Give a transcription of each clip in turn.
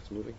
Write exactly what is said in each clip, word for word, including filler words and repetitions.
It's moving.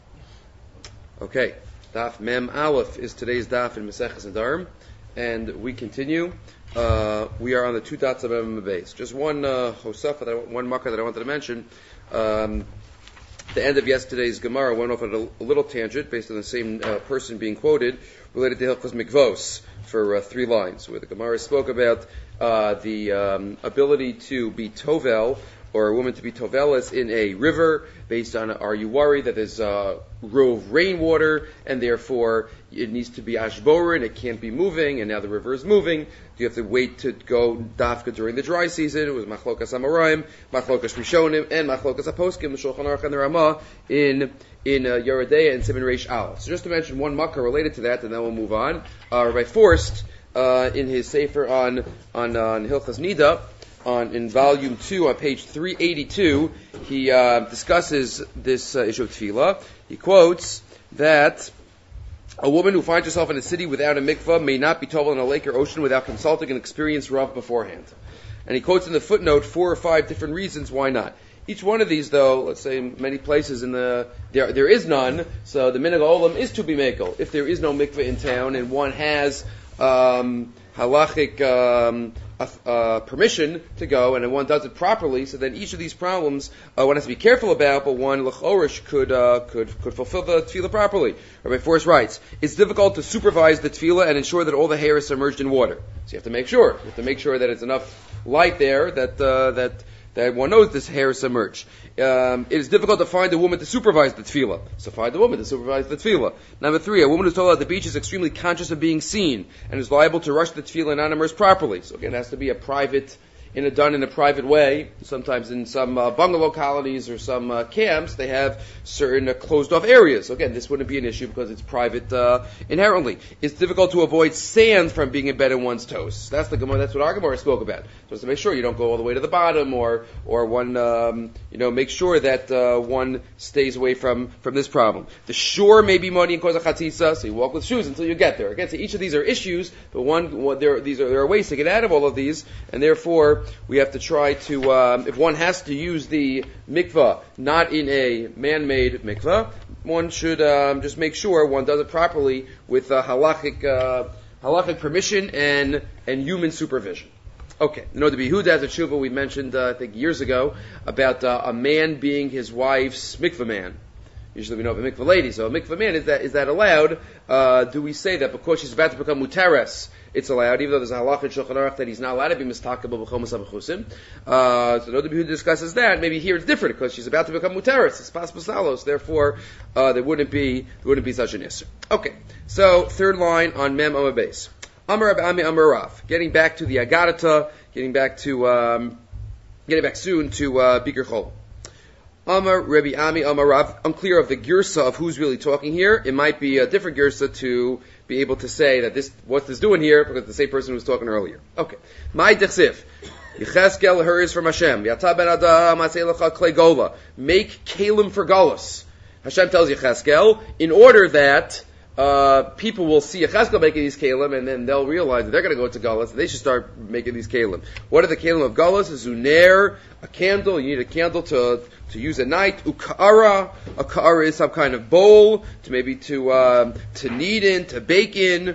Okay, Daf Mem Aleph is today's Daf in Maseches Nedarim, and we continue. Uh, we are on the two dots of Mem base. Just one uh, Hosafa, that, one Makkah that I wanted to mention. Um, the end of yesterday's Gemara went off at a, a little tangent based on the same uh, person being quoted, related to Hilchos Mikvos for uh, three lines, where the Gemara spoke about uh, the um, ability to be Tovel, or a woman to be tovelas in a river, based on, are you worried that there's a row of rainwater, and therefore it needs to be ashborin, it can't be moving, and now the river is moving. Do you have to wait to go dafka during the dry season? It was machlokas amoraim, machlokas rishonim, and machlokas aposkim, the Shulchan Aruch and the Ramah in in uh, Yeridea and Siman Reish Aleph. So just to mention one makkah related to that, and then we'll move on. Uh, Rabbi Forst, uh, in his sefer on on, on Hilchas Nida, On, in volume two, on page three eighty-two, he uh, discusses this uh, issue of tefillah. He quotes that a woman who finds herself in a city without a mikvah may not be tovel in a lake or ocean without consulting an experienced Rav beforehand. And he quotes in the footnote four or five different reasons why not. Each one of these, though, let's say many places in the there there is none, so the minhag olam is to be mekel. If there is no mikvah in town and one has um, halachic um, Uh, uh, permission to go, and if one does it properly, so then each of these problems uh, one has to be careful about, but one l'chorish could uh, could could fulfill the tefillah properly. Rabbi Forrest writes, it's difficult to supervise the tefillah and ensure that all the hair is submerged in water. So you have to make sure. You have to make sure that it's enough light there that uh, that that one knows this hair is submerged. Um, it is difficult to find a woman to supervise the tefillah. So find a woman to supervise the tefillah. Number three, a woman who's told at the beach is extremely conscious of being seen and is liable to rush the tefillah and not immerse properly. So again, it has to be a private, in a done in a private way. Sometimes in some uh, bungalow colonies or some uh, camps, they have certain uh, closed off areas. So again, this wouldn't be an issue because it's private uh, inherently. It's difficult to avoid sand from being embedded in one's toes. That's the Gemara. That's what our Gemara spoke about. Just to make sure you don't go all the way to the bottom, or or one um, you know make sure that uh, one stays away from from this problem. The shore may be muddy and cause a chatzitza, so you walk with shoes until you get there. Again, so each of these are issues, but one, one there these are there are ways to get out of all of these, and therefore we have to try to, um, if one has to use the mikvah not in a man-made mikvah, one should um, just make sure one does it properly with uh, halachic, uh, halachic permission and and human supervision. Okay, you know, the Behuda has a tshuva we mentioned, uh, I think, years ago, about uh, a man being his wife's mikvah man. Usually we know of a mikvah lady, so a mikvah man, is that is that allowed? Uh, do we say that because she's about to become muteres, it's allowed, even though there's a halacha in Shulchan Aruch that he's not allowed to be mistakabel b'chomus abachusim. Uh, so the Behuda discusses that. Maybe here it's different because she's about to become muteres. It's pas pasalos. Therefore, uh, there wouldn't be there wouldn't be such an issur. Okay, so third line on Mem Amar Beis. Amar Rabbi Ami Amar Rav. Getting back to the Agadata, getting back to um, getting back soon to uh, Bikur Chol. Amar Rabbi Ami Amar Rav. Unclear of the girsa of who's really talking here. It might be a different girsa to be able to say that this, what's this doing here, because the same person who was talking earlier. Okay. My dechsif. Yecheskel hers from Hashem. Yata ben adam aselecha klei gola. Make kalim for galus. Hashem tells Yecheskel, in order that uh, people will see Yecheskel making these kalim, and then they'll realize that they're going to go to galus, and they should start making these kalim. What are the kalim of galus? A zuner, a candle. You need a candle to to use at night. Ukara, a ka'ara is some kind of bowl to maybe to um, to knead in, to bake in.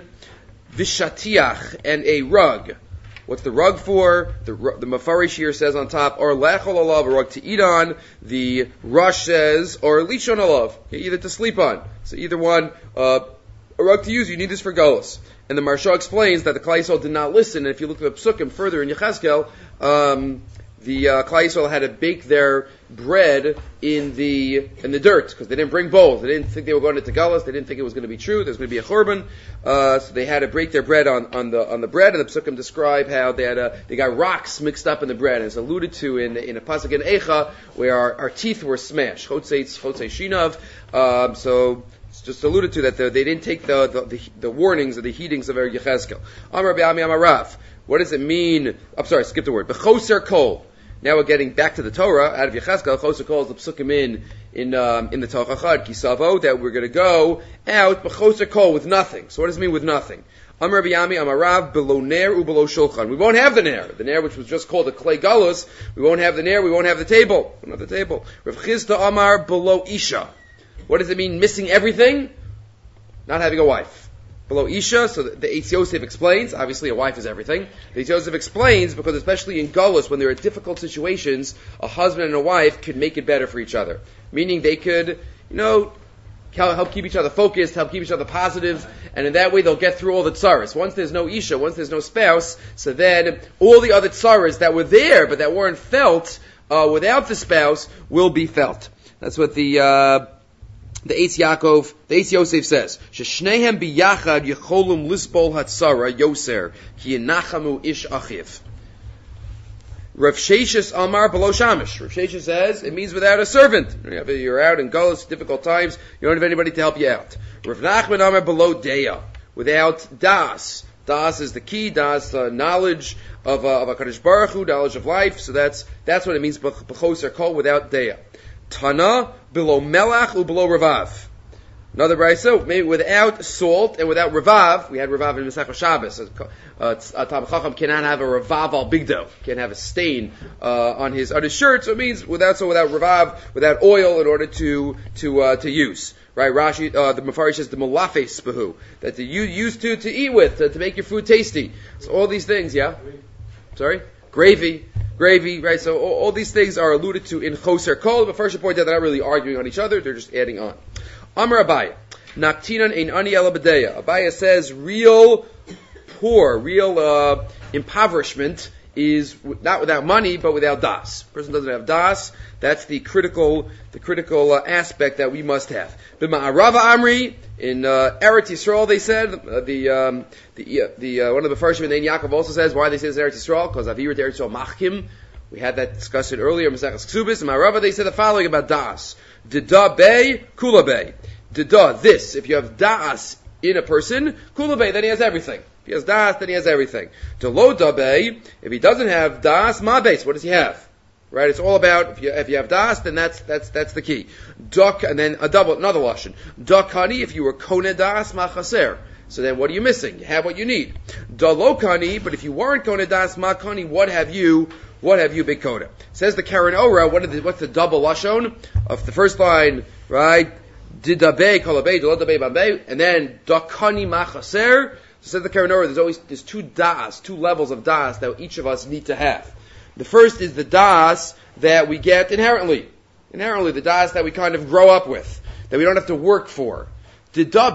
Vishatiach, and a rug. What's the rug for? The the Mafarish here says on top, or lechol alav, a rug to eat on. The Rush says, or lishon alav, either to sleep on. So either one, uh, a rug to use. You need this for galus. And the Maharsha explains that the Klal Yisrael did not listen. And if you look at the Psukim further in Yecheskel, um, the uh, Klal Yisrael had to bake their bread in the in the dirt because they didn't bring bowls. They didn't think they were going into galus. They didn't think it was going to be true. There was going to be a churban, uh, so they had to break their bread on, on the on the bread. And the Psukim describe how they had a, they got rocks mixed up in the bread. And it's alluded to in in a pasuk in Eicha where our, our teeth were smashed. Chotzeitz chotzei shinav. Um, so it's just alluded to that the, they didn't take the, the the the warnings or the heatings of Yecheskel. Amar Rabbi Ami Amar Rav. What does it mean? I'm sorry, skip the word. B'choser kol. Now we're getting back to the Torah out of Yecheskel. Choser kol is the psukim in in um, in the Torah Kisavo that we're going to go out b'choser kol with nothing. So what does it mean with nothing? Amar Rabbi Ami Amar Rav below ner u below shulchan. We won't have the ner, the ner which was just called a klei galus. We won't have the ner. We won't have the table. We won't have the table. Rav Chizda Amar below isha. What does it mean, missing everything? Not having a wife. Below Isha, so the, the Eitz Yosef explains, obviously a wife is everything. The Eitz Yosef explains, because especially in Golus, when there are difficult situations, a husband and a wife could make it better for each other. Meaning they could, you know, help keep each other focused, help keep each other positive, and in that way they'll get through all the tsaras. Once there's no Isha, once there's no spouse, so then all the other tsaras that were there, but that weren't felt, uh, without the spouse, will be felt. That's what the, uh, The Eitz Yaakov, the Eitz Yosef says, "Sheshnehem biyachad yecholum lisbol hatzara yoser ki yenachamu ish achiv." Rav Sheshes Amar below Shamish. Rav Sheshes says it means without a servant. You're out in Gullus, difficult times. You don't have anybody to help you out. Rav Nachman Amar below Deya, without das. Das is the key. Das uh, knowledge of uh, of HaKadosh Baruch Hu, knowledge of life. So that's that's what it means. B'choser kol, without Deya. Tana below Melach u below Ravav. Another brayso, maybe without salt and without Ravav. We had Ravav in Masechah Shabbos. Uh, Tam Chacham cannot have a Ravav al Bigdo, can't have a stain uh, on his on his shirt. So it means without so without Ravav, without oil in order to to uh, to use. Right? Rashi, uh, the Mefarish says the Malafes Behu, that you used to to eat with to, to make your food tasty. So all these things, yeah. Sorry, gravy. Gravy, right? So all, all these things are alluded to in Choser Kol. But first, you point out they're not really arguing on each other; they're just adding on. Amar Abaya, Naktinan ein ani ela b'deya. Abaya says real poor, real uh, impoverishment is w- not without money, but without das. Person doesn't have das. That's the critical, the critical uh, aspect that we must have. B'ma'arava Amri in uh, Eretz Yisrael, they said uh, the um, the uh, the uh, one of the first in Yaakov also says why they say this in Eretz Yisrael, because Avirat Eretz Yisrael Machkim. We had that discussed earlier in Maseches Ksubis. In Ma'arava they said the following about das: Dida bei kula bei. Dida, this. If you have das in a person, kula bei, then he has everything. If he has das, then he has everything. Delo dabei, if he doesn't have das, ma beis, what does he have? Right? It's all about, if you, if you have das, then that's, that's, that's the key. Duk, and then a double, another lashon. Dakani, if you were kone das, ma chaser. So then what are you missing? You have what you need. Dalokani, but if you weren't kone das, ma kani, what have you, what have you bekoda? Says the Karen Ora, what the, what's the double lashon of the first line, right? Didabe, kolabe, dolodabe, bambe, and then dakani ma chaser. So says the Karen Ora, there's always, there's two das, two levels of das that each of us need to have. The first is the das that we get inherently. Inherently, the das that we kind of grow up with, that we don't have to work for. Maybe the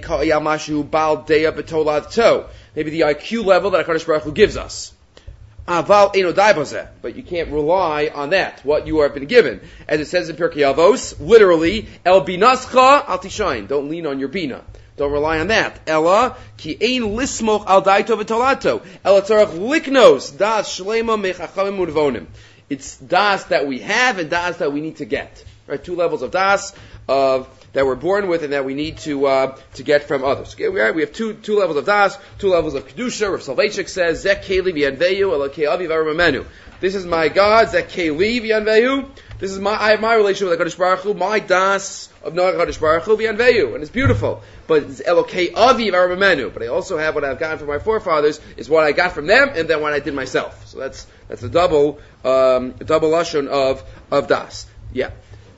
I Q level that HaKadosh Baruch Hu gives us. But you can't rely on that, what you have been given. As it says in Pirkei Avos, literally, El binascha al tishain. Don't lean on your bina. Don't rely on that. Ella ki ein lismoch al daito v'tolato. Ella tzarach liknos das shlema mechachamim udvonim. It's das that we have and das that we need to get. Right, two levels of das of that we're born with and that we need to uh, to get from others. Okay, we, are, we have two two levels of das, two levels of kedusha. Rav Soloveitchik says Zek keli v'yanveyu ela ke'avi v'aramamenu. This is my God. Zek keli v'yanveyu. This is my I have my relationship with HaKadosh Baruch Hu. My das of Noach HaKadosh Baruch Hu v'yanveyu, and it's beautiful. But it's Elokei Avi v'aramamenu. But I also have what I've gotten from my forefathers is what I got from them, and then what I did myself. So that's that's a double um, a double lashon of of das. Yeah.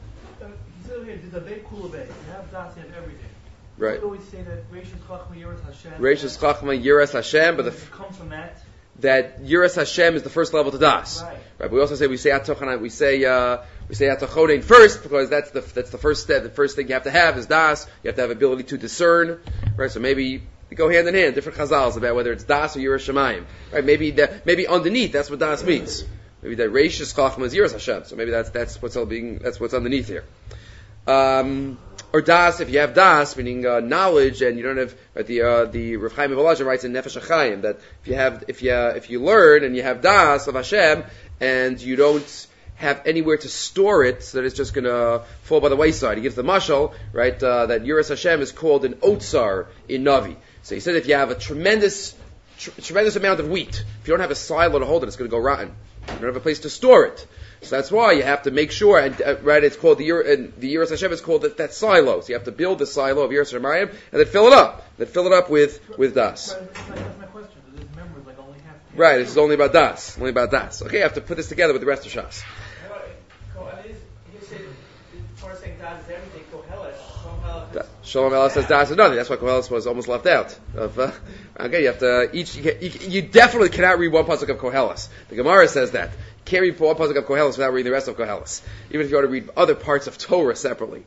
Right. We always say that Reishis Chachma Yiras Hashem. Reishis Chachma Yiras Hashem, but the f- comes from that. That Yiras Hashem is the first level to das. Right. Right. But we also say we say Atochanan, we say uh, we say Atochonin first because that's the that's the first step. The first thing you have to have is das. You have to have ability to discern. Right. So maybe they go hand in hand. Different chazals about whether it's das or Yiras Shemayim. Right. Maybe that maybe underneath that's what das means. Maybe that Reishis Chachma is Yiras Hashem. So maybe that's that's what's all being that's what's underneath here. Um, or das, if you have das, meaning uh, knowledge, and you don't have right, the uh, the Rav Chaim Volozhin writes in Nefesh HaChaim that if you have if you uh, if you learn and you have das of Hashem and you don't have anywhere to store it, so that it's just going to fall by the wayside. He gives the mashal, right, uh, that Yiras Hashem is called an otsar in Navi. So he said if you have a tremendous tr- tremendous amount of wheat, if you don't have a silo to hold it, it's going to go rotten. You don't have a place to store it. So that's why you have to make sure, and uh, right, it's called the and the Yiras Hashem is called that, that silo. So you have to build the silo of Yiras Shemayim and then fill it up. Then fill it up with with das. That's my question. This member is like only half. Right, this is only about das. Only about das. Okay, you have to put this together with the rest of Shas. You say, as far as saying God is everything, Shalom Elis says das is nothing. That's why Koheles was almost left out. Of, uh, okay, you have to each. You, you, you definitely cannot read one pasuk of Koheles. The Gemara says that you can't read one pasuk of Koheles without reading the rest of Koheles, even if you want to read other parts of Torah separately.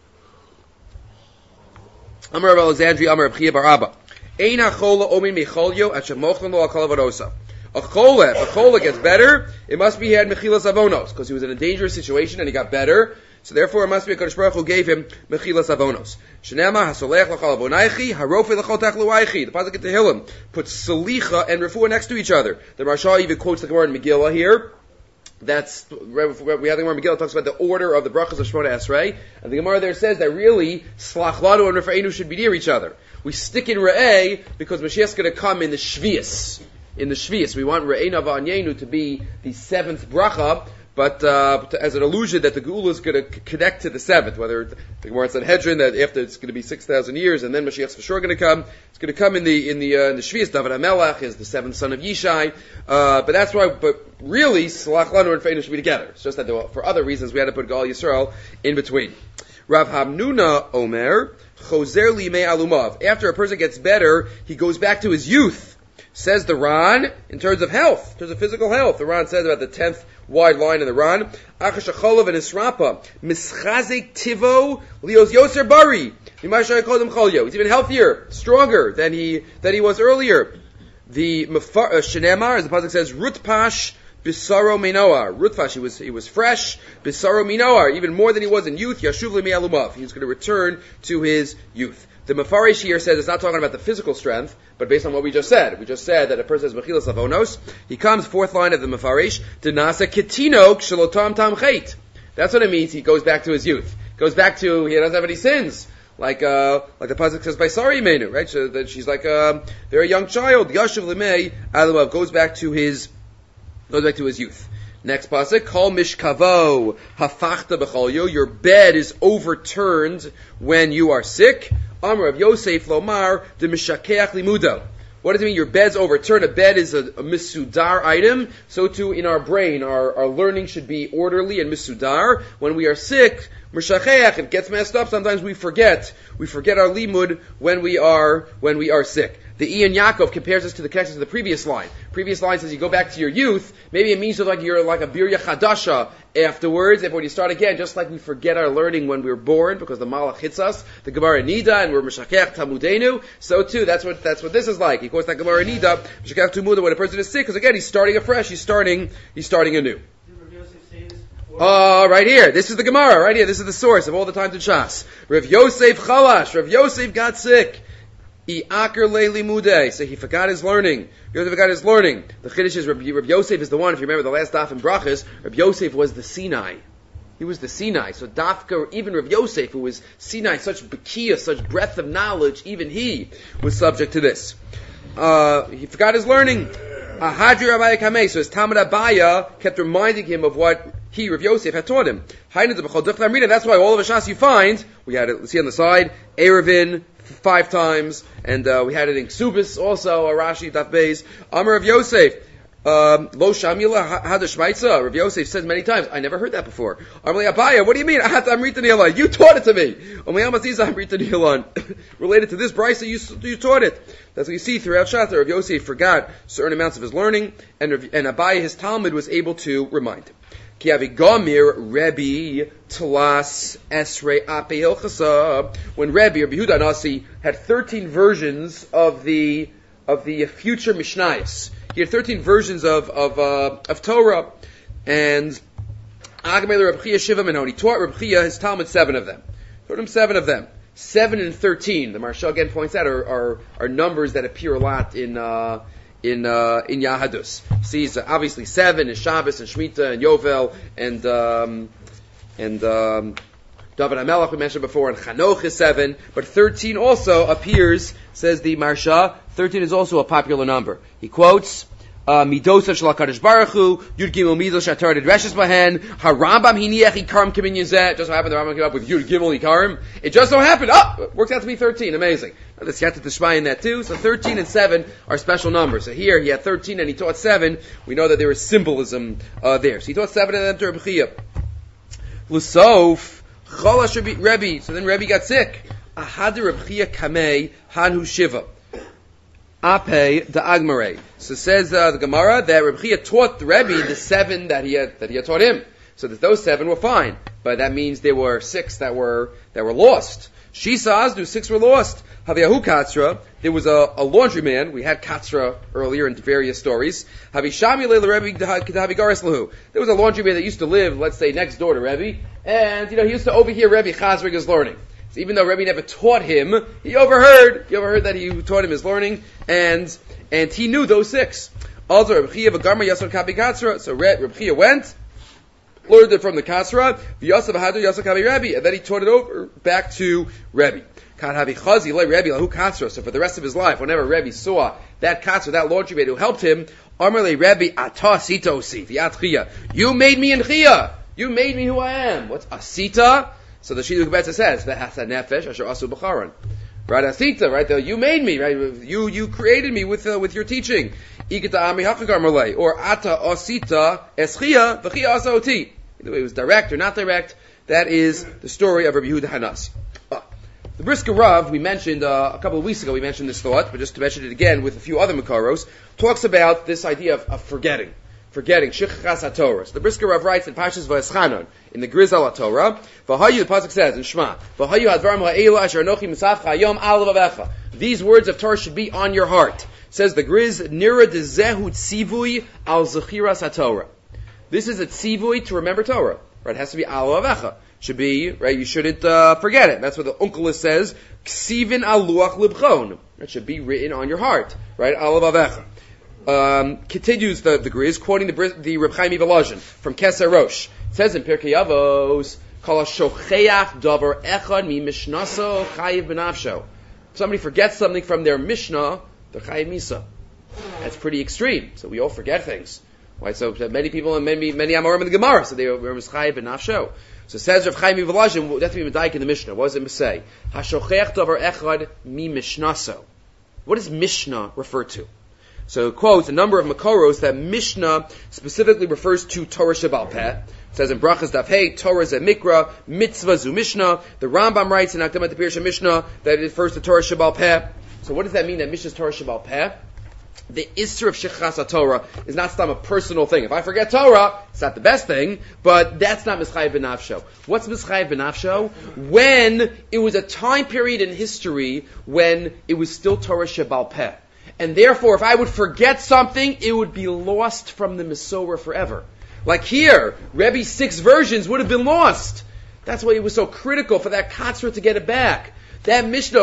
Amar Rav Alexandri, Amar Rav Chia bar Abba. Ein hachola omin mecholyo at shemochlin lo akol avodosa. A chola, if a chola gets better, it must be he had mechilas avonos, because he was in a dangerous situation and he got better. So therefore, it must be a Kadosh Baruch Hu gave him mechilas avonos. Shenema hasolech l'chol avonaychi, harofe l'chol tachluaychi. The pasuk in Tehillim puts salicha and refuah next to each other. The Marsha even quotes the Gemara in Megillah here. That's we have the Gemara in Megillah talks about the order of the brachas of Shemona Esrei, and the Gemara there says that really slach lanu and refa'enu should be near each other. We stick in re'eh because Mashiach's going to come in the shvius. In the shvius, we want re'ena va'anyenu to be the seventh bracha. But uh, as an illusion that the Geula is going to connect to the seventh, whether the Gemara in Sanhedrin that after it's going to be six thousand years and then Mashiach's for sure going to come, it's going to come in the in the uh, in the Shvius. David HaMelech is the seventh son of Yishai, uh, but that's why. But really, Salach Lanu and Feinu should be together. It's just that were, for other reasons we had to put Gal Yisrael in between. Rav Hamnuna Omer Choser Limei Alumav. After a person gets better, he goes back to his youth. Says the Ran, in terms of health, in terms of physical health, the Ran says about the tenth wide line in the Ran, Achash Acholov and Israpa, Mischazek Tivo, Leos Yoser Bari, he's even healthier, stronger than he, than he was earlier. The Mefar, uh, Shenemar, as the pasuk says, Rutpash, Bisaro Minoar. Rutpash, he was, he was fresh, Bisaro Minoar, even more than he was in youth, Yashuv Lemi Alumav, he's going to return to his youth. The Mefarish here says it's not talking about the physical strength, but based on what we just said. We just said that a person has mechilas avonos. He comes, fourth line of the Mefarish, Denasa Ketinok Shalotam Tam Chait. That's what it means. He goes back to his youth. Goes back to, he doesn't have any sins. Like, uh, like the pasuk says by Sari Menu, right? So that she's like a very young child. Yashuv Lemei Alumav goes back to his, goes back to his youth. Next pasuk, Kol Mishkavo Hafachta B'cholyo. Your bed is overturned when you are sick. Amar of Yosef Lomar de Mishakeach Limudo. What does it mean? Your bed's overturned. A bed is a, a misudar item. So too in our brain, our, our learning should be orderly and misudar. When we are sick, Mishakeach, it gets messed up. Sometimes we forget. We forget our limud when we are when we are sick. The Ian Yaakov compares this to the connections of the previous line. Previous line says you go back to your youth. Maybe it means like you're like a birya chadasha afterwards. If when you start again, just like we forget our learning when we were born because the malach hits us, the Gemara Nida, and we're meshakech tamudenu. So too, that's what that's what this is like. He quotes that Gemara Nida, meshakech tamuda, when a person is sick, because again he's starting afresh. He's starting he's starting anew. Oh, uh, right here. This is the Gemara. Right here. This is the source of all the times in Shas. Rav Yosef Chalash. Rav Yosef got sick. Iaker leili mudei. So he forgot his learning. Yosef forgot his learning. The Chiddush is Rav, Rav Yosef is the one. If you remember the last daf in Brachas, Rav Yosef was the Sinai. He was the Sinai. So Dafka, even Rav Yosef, who was Sinai, such bekia, such breadth of knowledge, even he was subject to this. Uh, he forgot his learning. Ahadri Rabbi Kamei. So his Talmud Abaya kept reminding him of what he, Rav Yosef, had taught him. That's why all of the Shas you find, we had it, see on the side, Erevin, five times, and uh, we had it in Ksubis also, Rashi, Daf Beis, Amar Rav Yosef, um, Lo Shamila Hadashmaitza. Rav Yosef says many times, I never heard that before. Amar Abaya, what do you mean? You taught it to me. Related to this Brisa, you, you taught it. That's what you see throughout Shas. Rav Yosef forgot certain amounts of his learning, and, and Abaya, his Talmud, was able to remind him. Ki avigomir Rebbe Tlas Esrei Ape Hilchasa. When Rebbe or Yehuda Nasi had thirteen versions of the of the future Mishnayos, he had thirteen versions of of uh, of Torah, and Agmei Reb Chia Shiva Menon. He taught Reb Chia his Talmud seven of them. Taught him seven of them. Seven and thirteen. The Maharsha again points out are are, are numbers that appear a lot in. Uh, in uh, in Yahadus. Sees uh, obviously seven is Shabbos and Shemitah and Yovel and um, and um, David HaMelech we mentioned before, and Chanoch is seven, but thirteen also appears, says the Maharsha, thirteen is also a popular number. He quotes Midosa Shel HaKadosh Baruch Hu, Yud Gimel Midos Shatar Reshes Bahen, HaRambam Hiniach Ikarim Kimin Yizeh. Just so happened the Rambam came up with Yud Gimel Ikarim. It just so happened, oh, it worked out to be thirteen. Amazing. There's Yata Tishmai in that too. So thirteen and seven are special numbers. So here he had thirteen and he taught seven. We know that there is symbolism uh, there. So he taught seven and then to Reb Chia. Lusof Cholash Rebbe. So then Rebbe got sick. Ahad Reb Chia Kamei Hanhu Shiva. Ape da Agmare. So says uh, the Gemara that Reb Chia taught the Rebbe the seven that he had that he had taught him. So that those seven were fine, but that means there were six that were that were lost. Shisa Azdu, six were lost. Haviyahu Katzra, there was a, a laundryman. We had Katzra earlier in various stories. Havishami Leila Rebbe Havigaris Lahu. There was a laundryman that used to live, let's say, next door to Rebbe, and you know he used to overhear Rebbe Chazrig his learning. So even though Rebbe never taught him, he overheard. He overheard that he taught him his learning, and and he knew those six. Also, Reb Chia v'Garma Yasser Kabi Katzra. So Reb Chia went, learned it from the Katzra, v'Yasser v'Hadu Yasser Kabi Rebbe, and then he taught it over back to Rebbe. So for the rest of his life, whenever Rebbe saw that Katzra, that laundryman who helped him, Amarle Rebbe Ata Sito Si, V'At you made me in Chia. You made me who I am. What's Asita? So the Shidduch Betza says, V'Hasa Nefesh Asher Asu B'Charan. Right, Asita, right there, you made me, right? You you created me with uh, with your teaching. Ikita Ami Hachagar Malay, or Ata Asita Eschia V'Chia Asa Oti. Either way, it was direct or not direct. That is the story of Rabbi Yehuda Hanasi. Uh, the Brisker Rav, we mentioned uh, a couple of weeks ago, we mentioned this thought, but just to mention it again with a few other Makaros, talks about this idea of, of forgetting. Forgetting. Shichachas HaTorah. So the Brisker Rav writes in Parshas Vayeschanan, in the Grizal HaTorah, V'hayu, the Pasuk says in Shema, V'hayu hadvarim ha'elu asher anochi misafcha hayom al levavecha. These words of Torah should be on your heart. Says the Griz, Nira de zehu tzivui al zechiras HaTorah. This is a tzivui to remember Torah. Right? It has to be al levavecha. Should be, right, you shouldn't uh, forget it. That's what the Unkelus says, Ksivin al luach libchon. It should be written on your heart. Right? Al levavecha. Um, continues the, the Griz, quoting the, the Reb Chaim Volozhin from Keser Rosh. It says in Pirkei Avos, Kol ha-shocheach davar echad mi mishnaso chayiv b'nafsho. If somebody forgets something from their Mishnah, they're chayiv misa. That's pretty extreme. So we all forget things. Why? So many people and many many Amorim in the Gemara, so they were chayiv b'nafsho. So says Reb Chaim Volozhin, that's to be medayik in the Mishnah. What does it say? Ha-shocheach davar echad mi mishnaso. What does Mishnah refer to? So it quotes a number of Makoros that Mishnah specifically refers to Torah Shebal Peh. It says in Brachas Daf Hey, Torah Ze Mikra, Mitzvah Zu Mishnah. The Rambam writes in Akdamat Pirush Mishnah that it refers to Torah Shebal Peh. So what does that mean that Mishnah is Torah Shebal Peh? The Isser of Shechas Torah is not some a personal thing. If I forget Torah, it's not the best thing, but that's not Mischayev B'Nafsho. What's Mischayev B'Nafsho? When it was a time period in history when it was still Torah Shebal Peh. And therefore, if I would forget something, it would be lost from the Mesorah forever. Like here, Rebbe's six versions would have been lost. That's why it was so critical for that Katzra to get it back. That Mishnah,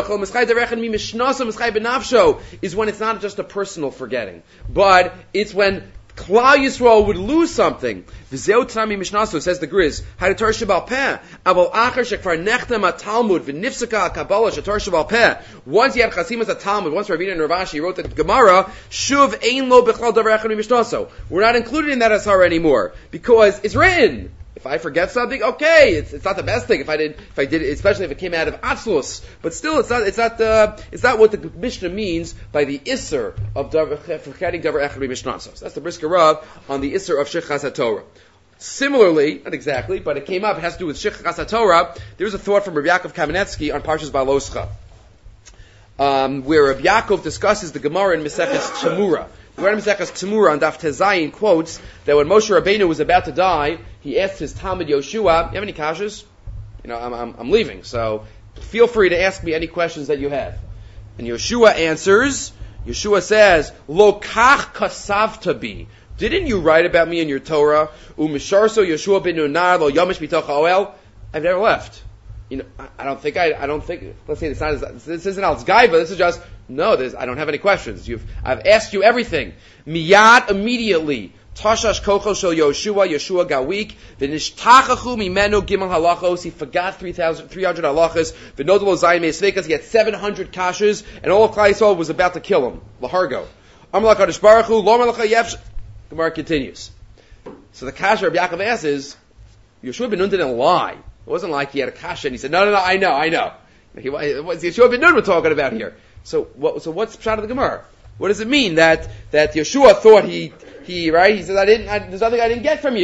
is when it's not just a personal forgetting, but it's when Klal Yisrael would lose something. V'zeu t'nami mishnaso, says the Griz, had Torah Shebal Peh, avol acher shekvar nechtem ha-Talmud, v'nifsaka ha-Kabbalah shetorah Shebal Peh. Once he had Chasimas ha-Talmud, once Ravina and Ravashi wrote the Gemara, shuv ein lo b'chlal davar echad mishnaso. We're not included in that Asara anymore, because it's written. If I forget something, okay, it's it's not the best thing if I did if I did it, especially if it came out of Atzlus. But still, it's not it's not uh, it's not what the Mishnah means by the Isser of forgetting davar echad mishnasos. That's the Brisker Rav on the Isser of Shechas HaTorah. Similarly, not exactly, but it came up. It has to do with Shechas HaTorah. There's a thought from Rabbi Yaakov Kamenetsky on Parshas Baloscha, um, where Rabbi Yaakov discusses the Gemara in Maseches Tzemura. The Gemara in Maseches Tzemura on Daf Tezayin quotes that when Moshe Rabbeinu was about to die, he asked his Talmud Yoshua, "You have any kashas? You know, I'm, I'm, I'm leaving, so feel free to ask me any questions that you have." And Yoshua answers. Yeshua says, "Lo kach kasavta bi." Didn't you write about me in your Torah? Umisharso Yeshua ben Nunar lo yamish bitoch ha'oel. I've never left. You know, I, I don't think I, I don't think. Let's say it's not. This isn't Al's guy, but this is just no. This, I don't have any questions. You've, I've asked you everything. Miyad immediately. Tashash kocho shel Yoshua, Yeshua gawik. V'nishtachachu mimenu gimel halachos. He forgot three thousand, three hundred halachas. V'nodelo zayin me'esvekas. He had seven hundred kashas, and all of Klal Yisrael was about to kill him. Lahargo. Amar lakadosh baruch hu, lo malacha yefsh. Gemara continues. So the kasha Rabbi Yaakov asks is, Yeshua ben Nun didn't lie. It wasn't like he had a kasha and he said, no, no, no, I know, I know. He, what's Yeshua ben Nun we're talking about here? So what, so what's the pshat of the Gemara? What does it mean that, that Yeshua thought he, he, right? He said, I didn't, I, there's nothing I didn't get from you.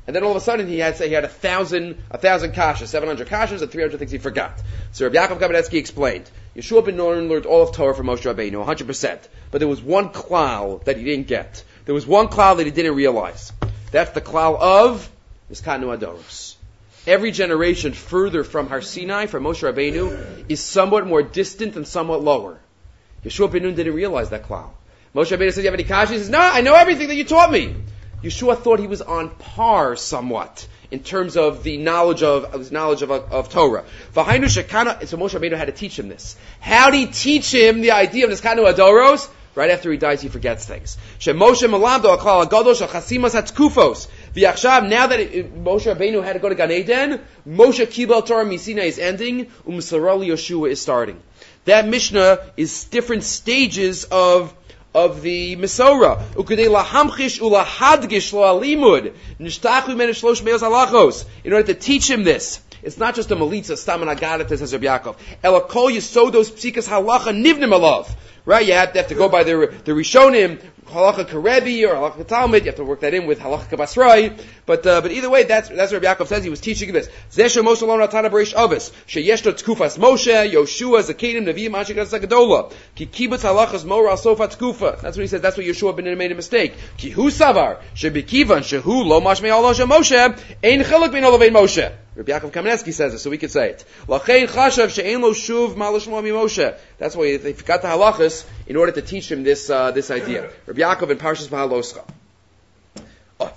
And then all of a sudden he had say he had a thousand a thousand kashas, seven hundred kashas, and three hundred things he forgot. So Rabbi Yaakov Kamenetsky explained, Yeshua ben Nun learned all of Torah from Moshe Rabbeinu, one hundred percent. But there was one klal that he didn't get. There was one klal that he didn't realize. That's the klal of Niskanu Adoros. Every generation further from Har Sinai, from Moshe Rabbeinu, is somewhat more distant and somewhat lower. Yeshua ben Nun didn't realize that klal. Moshe Rabbeinu says, you have any kashas? He says, no, I know everything that you taught me. Yeshua thought he was on par somewhat in terms of the knowledge of, of his knowledge of, of Torah. So Moshe Rabbeinu had to teach him this. How did he teach him the idea of Niskanu Adoros? Right after he dies, he forgets things. Moshe Malamdo Aklal Agadol Chasimas Hatkufos. V'achshav, now that it, Moshe Rabbeinu had to go to Gan Eden, Moshe Kibel Torah Misina is ending, Umsarali Yeshua is starting. That Mishnah is different stages of of the Mesorah. Ukadei lahamchish ulahadgish lo alimud. Nishtachu men shlosh meos halachos. In order to teach him this. It's not just a melitza, stam and agadat, says Rabbi Yaakov. Ela kol yisodos psikas halacha nivnim alav. Right? You have to, have to go by the, the Rishonim, halacha karebi or halacha talmud. You have to work that in with halacha kabasrai. But uh, but either way, that's that's what Rabbi Yaakov says. He was teaching this. Zesha Moshe lo natana b'reish avos sheyeshto tkufas Moshe Yoshua Zakedim Neviim Anshikas Zagadola ki kibbutz halachas mora al sofa tkufa. That's what he says. That's what Yeshua ben Nun made a mistake. Ki hu savar shebikivan shehu lo mashmei Allah Moshe ein chiluk bin olavein Moshe. Rabbi Yaakov Kamenetsky says it, so we could say it. Lachein chashav she'ein lo shuv malashmo mi Moshe. That's why they forgot the halachas in order to teach him this uh, this idea. Rabbi Yaakov in Parshas Bahaloscha. Oh.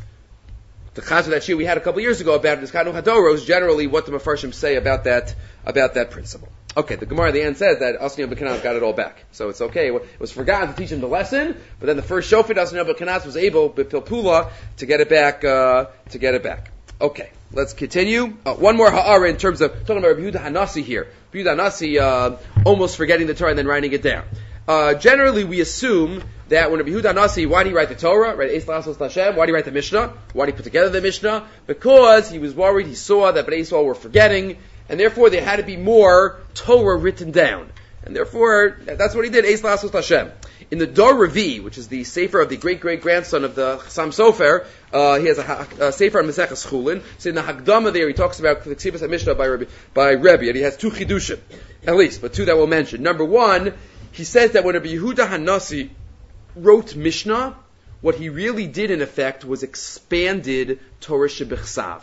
The chaz of that shir we had a couple years ago about Niskanu Hadoros, generally what the Mefarshim say about that about that principle. Okay, the Gemara at the end says that Asniel B'Kanaz got it all back. So it's okay. It was forgotten to teach him the lesson, but then the first shofet Asniel B'Kanaz was able, B'Pilpula, to get it back, uh, to get it back. Okay, let's continue. Uh, one more ha'ara in terms of, talking about Rabbi Yehuda Hanasi here. Rabbi Yehuda Hanasi, uh, almost forgetting the Torah and then writing it down. Uh, generally we assume that when Rabbi Yehuda Hanasi, why did he write the Torah? Right? Eis Lasos Hashem. Why did he write the Mishnah? Why did he put together the Mishnah? Because he was worried, he saw that Bnei Yisrael were forgetting, and therefore there had to be more Torah written down. And therefore, that's what he did, Eis Lasos Hashem. In the Dor Revi, which is the sefer of the great-great-grandson of the Chassam Sofer, uh, he has a, a sefer on Maseches Chulin. So in the Hagdama there, he talks about the Ksibas HaMishnah by Rebbe, by Rebbe, and he has two chidushim, at least, but two that we'll mention. Number one, he says that when Rabbi Yehuda Hanasi wrote Mishnah, what he really did in effect was expanded Torah Shebechsav.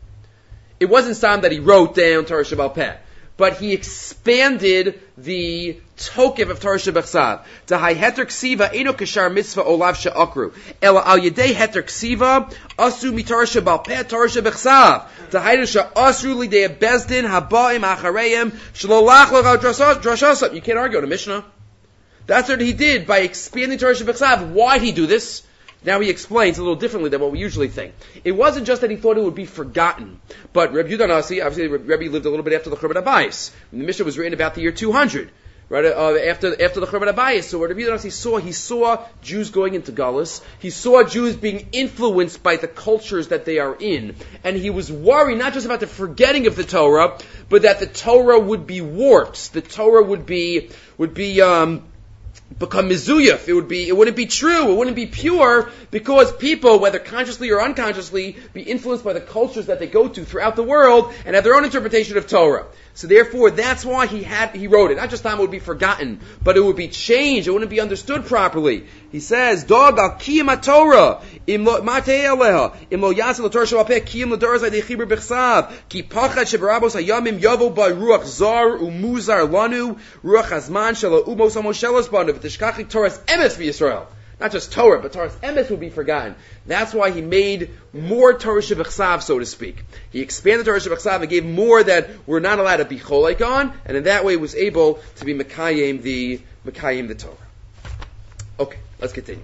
It wasn't some that he wrote down Torah Shebal Peh, but he expanded the tokev of Torah Shebechsav. Tahai heter ksiva eno kashar mitzvah olav she'akru. Ela al yedei heter ksiva asu mi Torah Shebal Peh Torah Shebechsav. Tahai she'asru lidei bezdin habaim achareim shlolach l'chal drashasam. You can't argue on a Mishnah. That's what he did by expanding Torah Shebechsav. Why did he do this? Now he explains a little differently than what we usually think. It wasn't just that he thought it would be forgotten, but Rabbi Yehuda Hanasi, obviously Rabbi lived a little bit after the Churban Abayis. The Mishnah was written about the year two hundred, right uh, after after the Churban Abayis. So what Rabbi Yehuda Hanasi saw, he saw Jews going into Galus. He saw Jews being influenced by the cultures that they are in, and he was worried not just about the forgetting of the Torah, but that the Torah would be warped. The Torah would be would be um, become mizuyaf. It would be, it wouldn't be true. It wouldn't be pure because people, whether consciously or unconsciously, be influenced by the cultures that they go to throughout the world and have their own interpretation of Torah. So therefore, that's why he had, he wrote it. Not just time it would be forgotten, but it would be changed. It wouldn't be understood properly. He says, Dog al kiyam Torah, im lo matei aleha, im lo yasel Torah shabapeh, kiyam l'doraz ayde chibur b'chsav, ki pachad shebarabos hayamim yavo ba ruach zar umuzar lanu, ruach hazman shela umos hamoshelas banu, v'tishkachik Torah's emes v'Yisrael. Not just Torah, but Torah's emes would be forgotten. That's why he made more Torah Shebechsav, so to speak. He expanded Torah Shebechsav and gave more that we're not allowed to be cholek on, and in that way was able to be Mekayim the Mekayim the Torah. Okay, let's continue.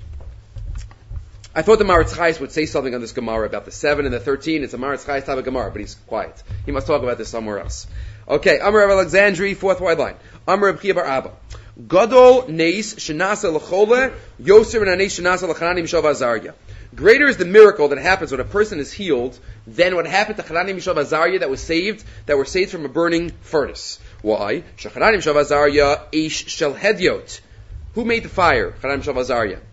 I thought the Maritz Chais would say something on this Gemara about the seven and the thirteen. It's a Maritz Chais type of Gemara, but he's quiet. He must talk about this somewhere else. Okay, Amar of Alexandri, fourth wide line. Amar of Chia bar Abba. Gadol neis shenasa l'chole, Yosef and aneis shenasa l'chananim mishav azarya. Greater is the miracle that happens when a person is healed than what happened to Chananim mishav azarya that was saved, that were saved from a burning furnace. Why? Shechananim mishav azarya eish shel hedyot. Who made the fire? Chananim mishav azarya.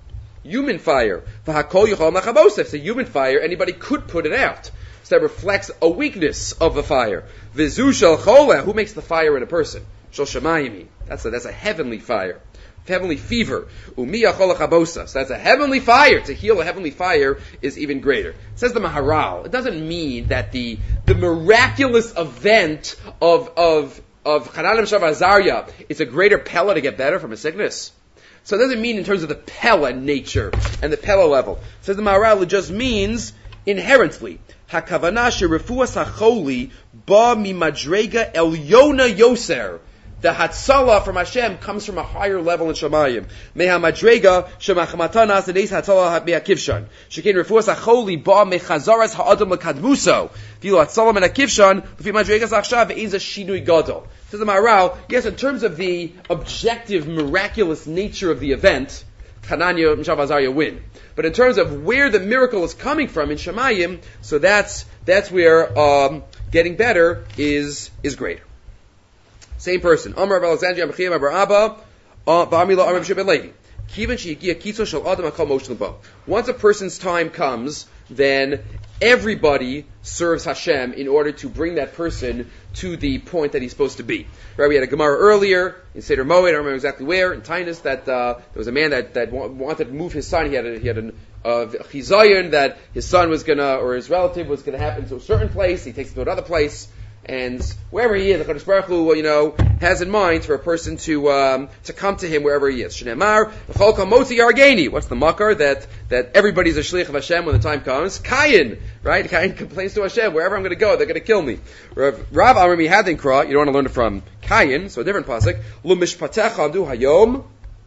human fire. It's a human fire, anybody could put it out. So that reflects a weakness of the fire. Vizu shel choleh, who makes the fire in a person? Shel shamayim. That's a, that's a heavenly fire. Heavenly fever. Umiya choleh chabosa. So that's a heavenly fire. To heal a heavenly fire is even greater. It says the Maharal. It doesn't mean that the, the miraculous event of, of, of Hanan Mishav Azariah is a greater pella to get better from a sickness. So it doesn't mean in terms of the pella nature and the pella level. It says the Maharal, it just means inherently. Hakavana sherefuas hacholi ba mimadrega elyona yoser. The Hatzalah from Hashem comes from a higher level in Shamayim. Meha madrega shemachamatanas the days Hatzalah me'akivshan. Shekin refuas hacholi ba mechazaras ha'adam lekadmuso. V'ilo Hatzalah me'akivshan v'fi madregas achshav ve'inza shinui gadol. Says the Maharal, yes, in terms of the objective, miraculous nature of the event, Hananiah and Mishav Azariah win. But in terms of where the miracle is coming from in Shamayim, so that's that's where um, getting better is is greater. Same person. Amar of Alexandria Mechiyam Abar Abba Ba'amila Amar B'Shebet Levi. Kivan sheyigia kitzo shel adam hakol moshel bo. Once a person's time comes, then everybody serves Hashem in order to bring that person to the point that he's supposed to be. Right? We had a Gemara earlier in Seder Moed, I don't remember exactly where, in Tainus, that uh, there was a man that, that wanted to move his son. He had a, he had an uh, chizayon that his son was gonna, or his relative was gonna happen to a certain place. He takes him to another place. And wherever he is, the Kadosh Baruch Hu, you know, has in mind for a person to um, to come to him wherever he is. Shneimar, v'chol kol motzi yargeni. What's the makar that that everybody's a shliach of Hashem when the time comes? Kayin, right? Kayin complains to Hashem, wherever I'm going to go, they're going to kill me. Rav Amar Mihadin Kra, you don't want to learn it from Kayin, so a different pasuk. Lo mishpatecha amdu hayom.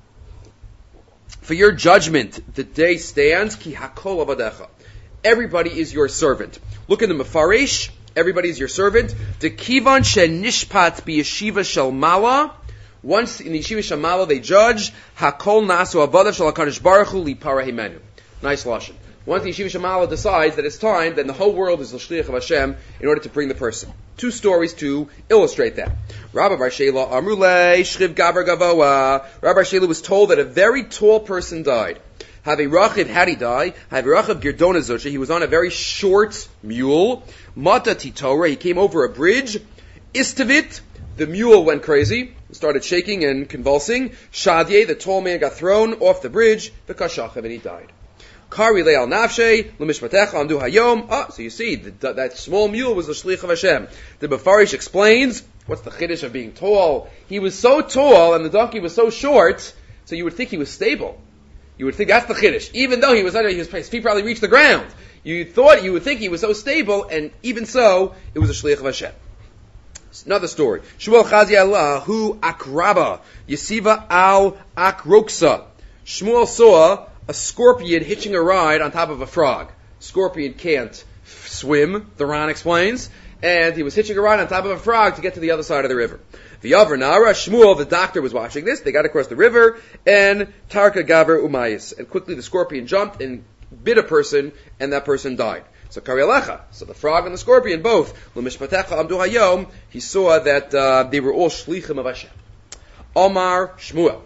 For your judgment, the day stands. Ki hakol avadecha. Everybody is your servant. Look in the Mefarish. Everybody's your servant. The kivan shenishpat b'yeshiva shel mala. Once in the yeshiva shel mala they judge. Hakol nasu avadav shel hakadosh baruch hu lipara himenu. Nice lashon. Once the yeshiva shel mala decides that it's time, then the whole world is the shliach of Hashem in order to bring the person. Two stories to illustrate that. Rabbi Bar Shela Amrulei Shchiv Gavar Gavoa. Rabbi Bar Shela was told that a very tall person died. Have a rachiv, how did he die? Have a rachiv girdona zocha. He was on a very short mule. Mata titora. He came over a bridge. Istavit. The mule went crazy. Started shaking and convulsing. Shadye. The tall man got thrown off the bridge. V'kashachav, and he died. Kari le'al nafshe. L'mishpatecha amdu hayom. Ah, so you see, the, that small mule was the shlich of Hashem. The Befarish explains, what's the chiddush of being tall? He was so tall and the donkey was so short, so you would think he was stable. You would think that's the chiddush. Even though he was under, his feet probably reached the ground. You thought, you would think he was so stable, and even so, it was a shliach of Hashem. Another story. Shmuel Chazi Allah, hu akraba, yesiva al akroksa. Shmuel saw a scorpion hitching a ride on top of a frog. Scorpion can't swim, the Ran explains, and he was hitching a ride on top of a frog to get to the other side of the river. The Yavar Nara, Shmuel, the doctor, was watching this. They got across the river, and Tarka Gaver Umayis. And quickly the scorpion jumped and bit a person, and that person died. So Karialecha, so the frog and the scorpion both, L'mishpatecha amdu hayom, he saw that uh, they were all shlichim of Hashem. Omar Shmuel.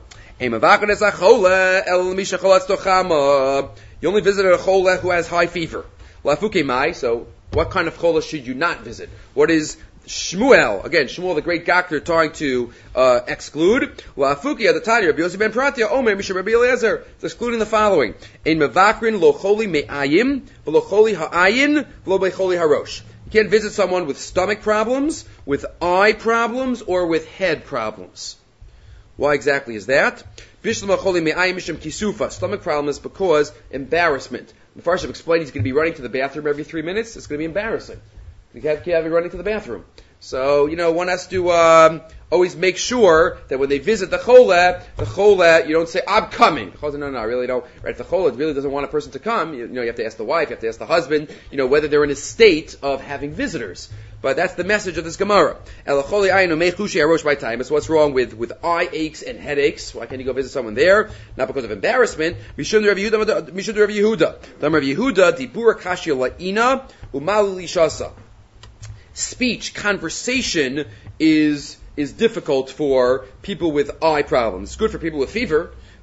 You only visited a chola who has high fever. Lafuke mai, so what kind of chola should you not visit? What is Shmuel, again, Shmuel the great doctor trying to uh, exclude. Lafuki at the Tanya, Rabbi Yossi ben Pratia, Omer Misha Rabbi Eliezer, it's excluding the following: Ein mevakrin lo choli me'ayim, v'lo choli ha'ayin, v'lo becholi harosh. You can't visit someone with stomach problems, with eye problems, or with head problems. Why exactly is that? Bishlam choli me'ayim misham kisufa. Stomach problem is because embarrassment. The Farshim explained he's going to be running to the bathroom every three minutes. It's going to be embarrassing. You have to have you running to the bathroom. So, you know, one has to um, always make sure that when they visit the chola, the chola, you don't say, I'm coming. The chola, no, no, I really don't. Right? If the chola really doesn't want a person to come, you, you know, you have to ask the wife, you have to ask the husband, you know, whether they're in a state of having visitors. But that's the message of this Gemara. So what's wrong with, with eye aches and headaches? Why can't you go visit someone there? Not because of embarrassment. Mishum Rav Yehuda, Mishum Rav Yehuda. Rav Yehuda, Dibura Kashya La'ina, Umalu Lishasa. Speech, conversation is is difficult for people with eye problems. It's good for people with fever,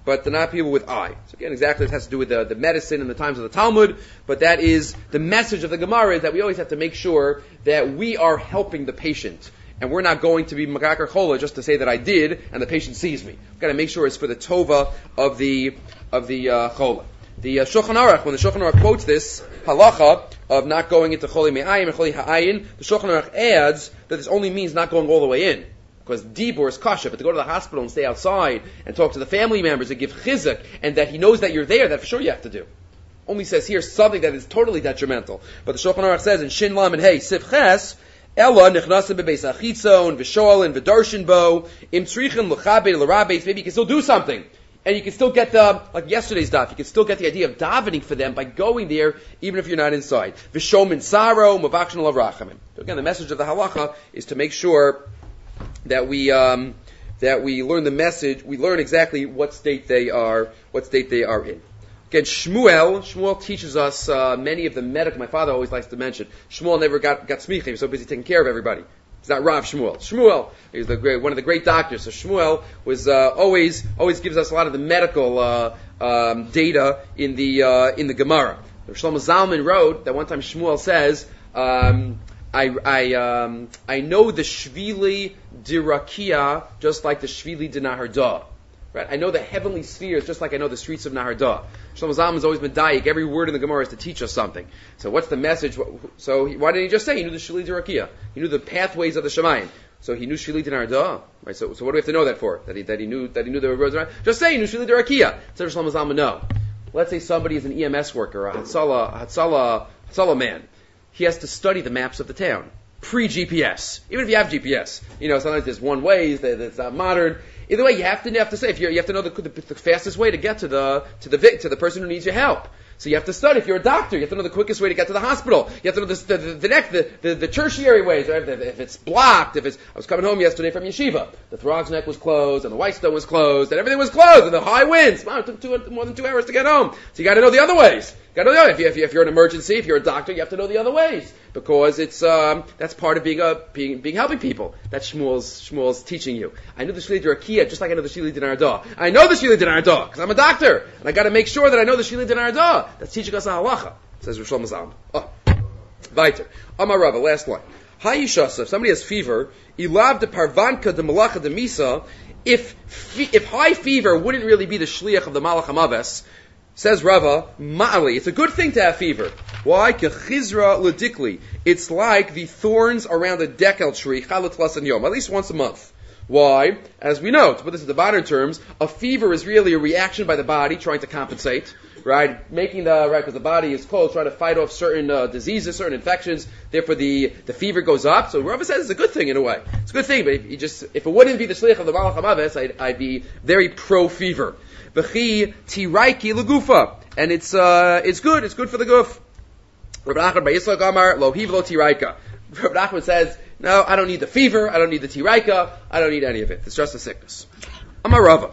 but they're not people with I. So again, exactly, this has to do with the, the medicine and the times of the Talmud, but that is the message of the Gemara, is that we always have to make sure that we are helping the patient. And we're not going to be Makakar Chola just to say that I did and the patient sees me. We've got to make sure it's for the Tova of the of the uh, Chola. The uh, Shulchan Aruch, when the Shulchan Aruch quotes this halacha of not going into Choli Me'ayim and Choli Ha'ayin, the Shulchan Aruch adds that this only means not going all the way in. Because dibur is kasha, but to go to the hospital and stay outside and talk to the family members and give chizuk, and that he knows that you're there, that for sure you have to do. Only says here something that is totally detrimental. But the Shulchan Aruch says in Shin Lam and Hey, Sif Ches, Ella nichnasim bebeis achitzon v'shoalin v'darshin bo im tzrichin l'chabed l'rabeis. Maybe you can still do something, and you can still get the, like yesterday's daf, you can still get the idea of davening for them by going there, even if you're not inside. V'shomin saro mavakshin lavrachamim. So again, the message of the halacha is to make sure that we um, that we learn the message, we learn exactly what state they are, what state they are in. Again, Shmuel, Shmuel teaches us uh, many of the medical. My father always likes to mention Shmuel never got got smicha. He was so busy taking care of everybody. It's not Rav Shmuel. Shmuel is the great, one of the great doctors. So Shmuel was uh, always always gives us a lot of the medical uh, um, data in the uh, in the Gemara. Shlomo Zalman wrote that one time Shmuel says, um, I I um, I know the Shvili Dirakia just like the Shvili de Nahardah. Right? I know the heavenly spheres just like I know the streets of Nahardah. Shlomo Zalman has always been daik. Every word in the Gemara is to teach us something. So what's the message? So why didn't he just say he knew the Shvili Dirakia? He knew the pathways of the Shemayim. So he knew Shvili de Nahardah. Right? So so what do we have to know that for? That he that he knew that he knew the roads around. Just say he knew Shvili Dirakia. So Shlomo Zalman no. Let's say somebody is an E M S worker, a Hatzalah, a Hatzalah, Hatzalah man. He has to study the maps of the town pre-G P S. Even if you have G P S, you know sometimes there's one way that's not modern. Either way, you have to you have to say if you you have to know the, the, the fastest way to get to the to the to the person who needs your help. So you have to study. If you're a doctor, you have to know the quickest way to get to the hospital. You have to know the the the, the, next, the, the, the tertiary ways. Right? If it's blocked, if it's I was coming home yesterday from yeshiva, the Throg's Neck was closed, and the Whitestone was closed, and everything was closed, and the high winds. Wow, it took two, more than two hours to get home. So you got to know the other ways. You got to know the other. If, you, if, you, if you're an emergency, if you're a doctor, you have to know the other ways because it's um, that's part of being a being being helping people. That's Shmuel's Shmuel's teaching you. I know the Shvili Dirakia just like I know the Shvili de Nahardah. I know the Shvili de Nahardah because I'm a doctor, and I got to make sure that I know the Shvili de Nahardah. That's teaching us a halacha. Says Rosh Hashanah. Oh, weiter. Amar Rava, last line. Hayishasa. If somebody has fever, ilav de parvanka de malacha de misa. If if high fever wouldn't really be the shliach of the malach hamaves. Says Rava, ma'ali, it's a good thing to have fever. Why? Kechizra ledikli. It's like the thorns around a dekel tree, chalat lasan yom, at least once a month. Why? As we know, to put this in the modern terms, a fever is really a reaction by the body trying to compensate, right? Making the, right, because the body is cold, trying to fight off certain uh, diseases, certain infections, therefore the, the fever goes up. So Rava says it's a good thing in a way. It's a good thing, but if you just, if it wouldn't be the shliach of the malach hamaves, I'd, I'd be very pro-fever. V'chi tiraiki legufa, and it's uh, it's good. It's good for the guf. Rabbi Nachman bar Yitzchak Amar lo hiv lo tiraika. Rabbi Nachman says, no, I don't need the fever. I don't need the tiraika. I don't need any of it. It's just a sickness. Amar Rava,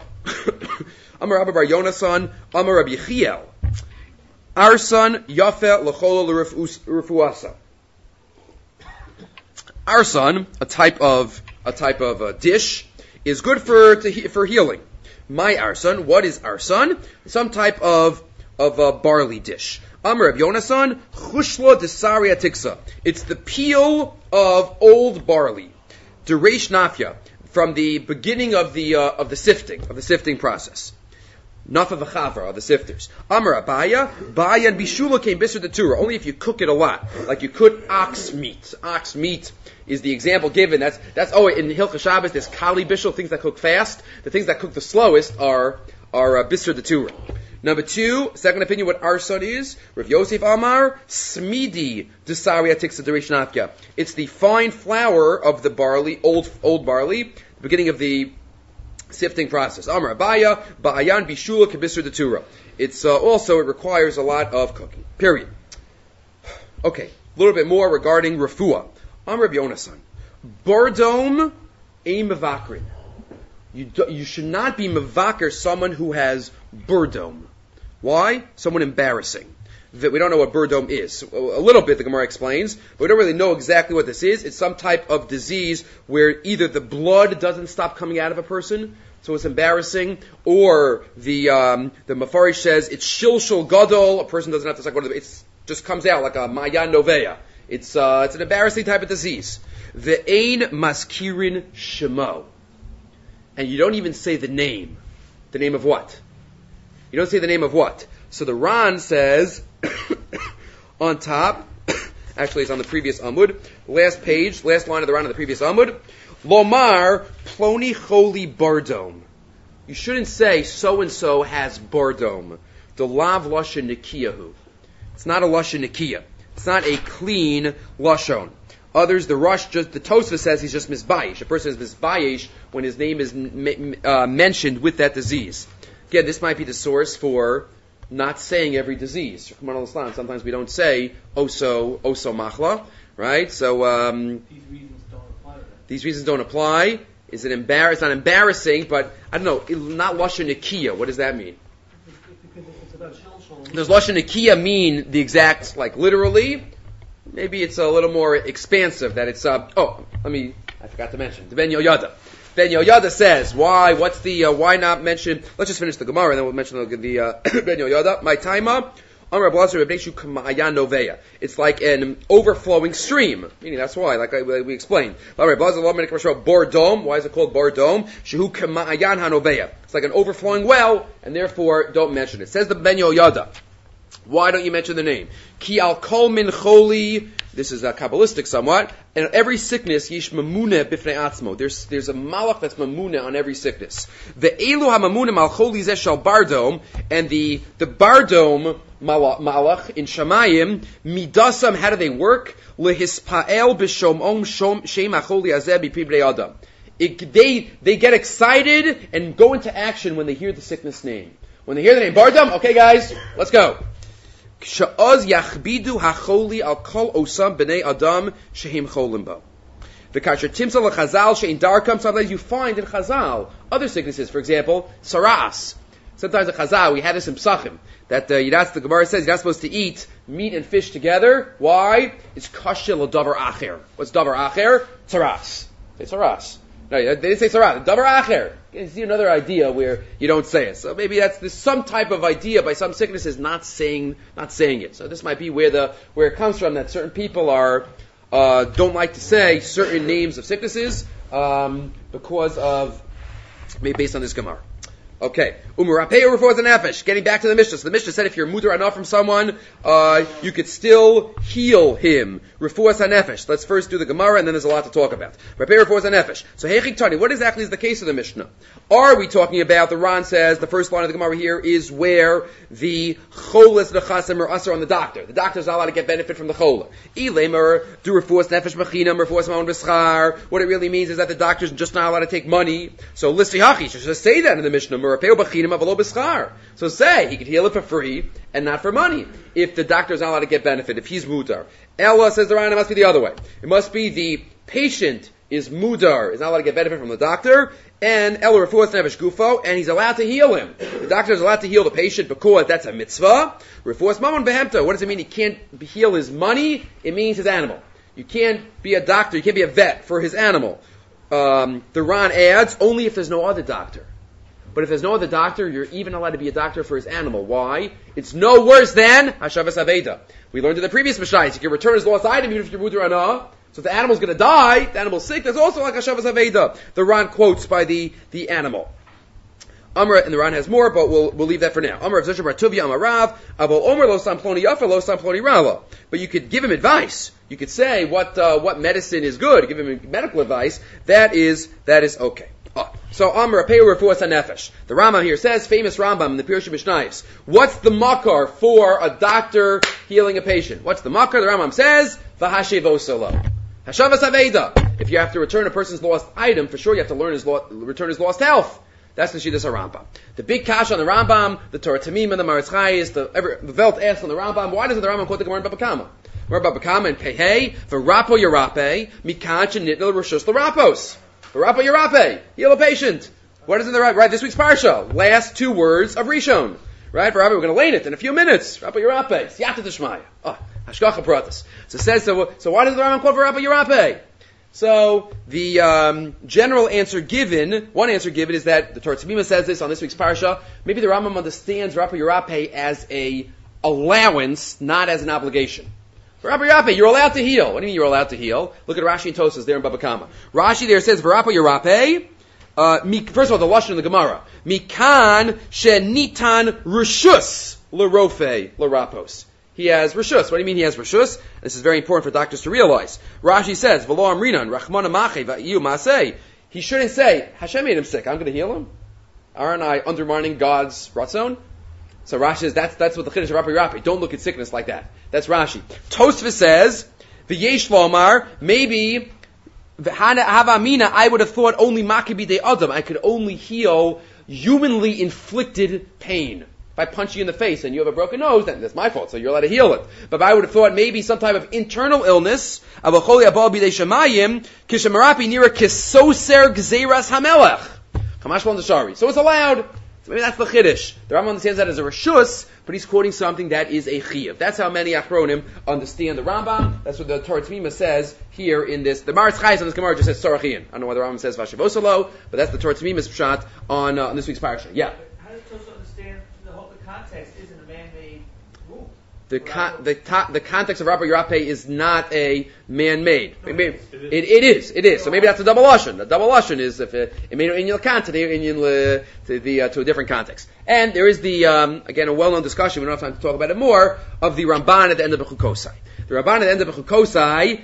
Amar Rabbi bar Yonasan, Amar Rabbi Yechiel. Our son yafe lecholo l'refuasa. Our son, a type of a type of uh, dish, is good for to he, for healing. My arson, what is arson? Some type of of a barley dish. Amar Reb Yonasan, chushla desaria tiksa. It's the peel of old barley. Dereish nafya, from the beginning of the uh, of the sifting of the sifting process. Nafa v'chavra are the sifters. Amar Abaya, Baya and Bishula came bisur the Torah. Only if you cook it a lot, like you cook ox meat. Ox meat is the example given. That's that's oh in Hilchah Shabbos there's kali bishul, things that cook fast. The things that cook the slowest are are uh, bisur the Torah. Number two, second opinion, what arson is. Rav Yosef Amar smidi desaria tiksa dereish nafya. It's the fine flour of the barley, old old barley, the beginning of the sifting process. Amar Abaya, Ba'ayan Bishula Kibisur de Tura. It's uh, also, it requires a lot of cooking. Period. Okay, a little bit more regarding Refuah. Amar Rabbi Yonasan. Bordom ein mevakrin. You do, you should not be mevaker someone who has burdom. Why? Someone embarrassing. That we don't know what burdom is. A little bit, the Gemara explains, but we don't really know exactly what this is. It's some type of disease where either the blood doesn't stop coming out of a person so it's embarrassing. Or the um, the Mafarish says it's shilshul gadol. A person doesn't have to say what it just comes out like a mayan novea. It's uh, it's an embarrassing type of disease. The ein maskirin shemo, and you don't even say the name. The name of what? You don't say the name of what? So the Ran says on top. Actually, it's on the previous Amud. Last page, last line of the Ran of the previous Amud. Lomar ploni choli bardom. You shouldn't say so and so has bardom. The lav lashon nikiyahu. It's not a lashon nikiya. It's not a clean lashon. Others, the Rush, just the Tosfos says he's just misbayish. A person is misbayish when his name is uh, mentioned with that disease. Again, this might be the source for not saying every disease. Sometimes we don't say oso oso machla, right? So um, These reasons don't apply to that. these reasons don't apply. Is it embarrassing? It's not embarrassing, but I don't know. Not lashon nikiya. What does that mean? Because it's about shilshul. Does lashon nikiya mean the exact, like literally? Maybe it's a little more expansive. That it's uh, oh, let me. I forgot to mention the Ben Yoyada. Ben Yoyada says, why, what's the, uh, why not mention, let's just finish the Gemara and then we'll mention the, the uh, Ben Yoyada. My taima, it's like an overflowing stream. Meaning that's why, like I, we explained. Bordom, why is it called Bordom? It's like an overflowing well, and therefore don't mention it. Says the Ben Yoyada. Why don't you mention the name? Ki al kol min choli. This is uh, Kabbalistic somewhat. And every sickness, yish mamune bifnei atzmo. There's there's a malach that's mamune on every sickness. The elu ha-mamune al choli zeh shal bardom, and the the bardom malach in Shamayim midasam. How do they work? Lehispael b'shomom shem acholi azeh b'pi bnei adam. They they get excited and go into action when they hear the sickness name. When they hear the name bardom, okay guys, let's go. Sha'oz yachbidu hacholi al kol osam b'nei adam shehim cholim bo. V'kasher timsa l'chazal she'in darkam. Sometimes you find in Chazal other sicknesses. For example, saras. Sometimes in Chazal we had this in Psachim that uh, that's the Gemara says you're not supposed to eat meat and fish together. Why? It's kashil l'davar acher. What's davar acher? Saras. Say saras. No, they didn't say saras. Davar acher. You see another idea where you don't say it. So maybe that's this, some type of idea by some sicknesses not saying not saying it. So this might be where the where it comes from, that certain people are uh, don't like to say certain names of sicknesses um, because of maybe based on this Gemara. Okay, umurapei refuas nefesh. Getting back to the Mishnah. So the Mishnah said if you're mutar enough from someone, uh, you could still heal him. Refuas nefesh. Let's first do the Gemara, and then there's a lot to talk about. Rapei refuas nefesh. So heichik tani. What exactly is the case of the Mishnah? Are we talking about, the Ran says, the first line of the Gemara here is where the cholas nechasim are usher on the doctor. The doctor's not allowed to get benefit from the chola. Ilemer do refuas nefesh machinam refuas ma'on b'schar. What it really means is that the doctor's just not allowed to take money. So listi hachi should just say that in the Mishnah. So say he could heal it for free and not for money if the doctor is not allowed to get benefit, if he's mudar. Ella says the Ryan, it must be the other way. It must be the patient is mudar, is not allowed to get benefit from the doctor, and Ella refuas nefesh gufo, and he's allowed to heal him. The doctor is allowed to heal the patient because that's a mitzvah. Refuas mamon behemta. What does it mean? He can't heal his money. It means his animal. You can't be a doctor. You can't be a vet for his animal. Um, the Ran adds only if there's no other doctor. But if there's no other doctor, you're even allowed to be a doctor for his animal. Why? It's no worse than Hashavas Aveda. We learned in the previous Mishnah, you can return his lost item even if you're Mutar Anah. So if the animal's going to die, the animal's sick, that's also like Hashavas Aveda. The Ran quotes by the, the animal. Amr, and the Ran has more, but we'll, we'll leave that for now. Amr of Zeshar Bartuvia Amarav, Abol Omer Lo Samploni Yafa Lo Samploni Rala. But you could give him advice. You could say what, uh, what medicine is good, give him medical advice. That is, that is okay. Oh, so Amr Apeu Refuas HaNefesh. The Rambam here says, famous Rambam in the Pirush Mishnayos. What's the makar for a doctor healing a patient? What's the makar? The Rambam says, V'hashevo solo. Hashavas Aveda. If you have to return a person's lost item, for sure you have to learn his lo- return his lost health. That's the Shittas HaRambam. The big kash on the Rambam, the Torah Tamima, the Maritz Chayes, the, every, the Velt asks on the Rambam, why doesn't the Rambam quote the Gemara in Baba Kama? Gemara Baba Kama and Pehei, V'rapo Yerape, Mikanch and Nitnil Rishus L'Rapos. V'rapo Yerape, heal a patient. What is in the right? Right, this week's parsha, last two words of Rishon. Right, V'rapo, we're going to lane it in a few minutes. V'rapo Yerape, Siyata D'Shmaya. Oh, Hashgacha Pratis. So it says, so, so why does the Rambam quote V'rapo Yerape? So the um, general answer given, one answer given is that the Torah Tzimima says this on this week's parsha. Maybe the Rambam understands Rabbi Yerape as a allowance, not as an obligation. Rabbi Yerape, you're allowed to heal. What do you mean you're allowed to heal? Look at Rashi and Tosas there in Baba Kama. Rashi there says, Rabbi Yerape, uh, first of all, the Lashon in the Gemara, Mikan shenitan rishus l'rofe l'rapos. He has rishus. What do you mean he has rishus? This is very important for doctors to realize. Rashi says, V'lo amrinan, rachmana mache v'yu maseh. He shouldn't say, Hashem made him sick, I'm going to heal him. Aren't I undermining God's ratzon? So Rashi says, that's, that's what the Chiddush of Rabbi Yerape. Don't look at sickness like that. That's Rashi. Tosfos says, V'yesh lomar, maybe, V'hana havamina, I would have thought only makibi de adam. I could only heal humanly inflicted pain. If I punch you in the face and you have a broken nose, then that's my fault, so you're allowed to heal it. But if I would have thought maybe some type of internal illness, Avacholi abal bidei shemayim, kishamarapi nira kisoser gzeiras hamelech. Kamash l'on d'shari. So it's allowed. So maybe that's the chiddush. The Rambam understands that as a reshus, but he's quoting something that is a chiyuv. That's how many achronim understand the Rambam. That's what the Torah Tzimima says here in this. The Maritz Chayes on this Gemara just says Sorachian. I don't know why the Rambam says Vashavosalo, but that's the Torah Tzimima's pshat on, uh, on this week's parasha. Yeah. How does Tosfos understand the whole the context isn't a man-made wound? The con- the, ta- the context of Rabbi Yerape is not a man-made. No, it, it, it is. It is. So maybe that's a double lashon. The double lashon is if it, it made in your context, in to the uh, to a different context. And there is the um, again a well-known discussion. We don't have time to talk about it more of the Ramban at the end of Bechukosai. The Ramban at the end of Bechukosai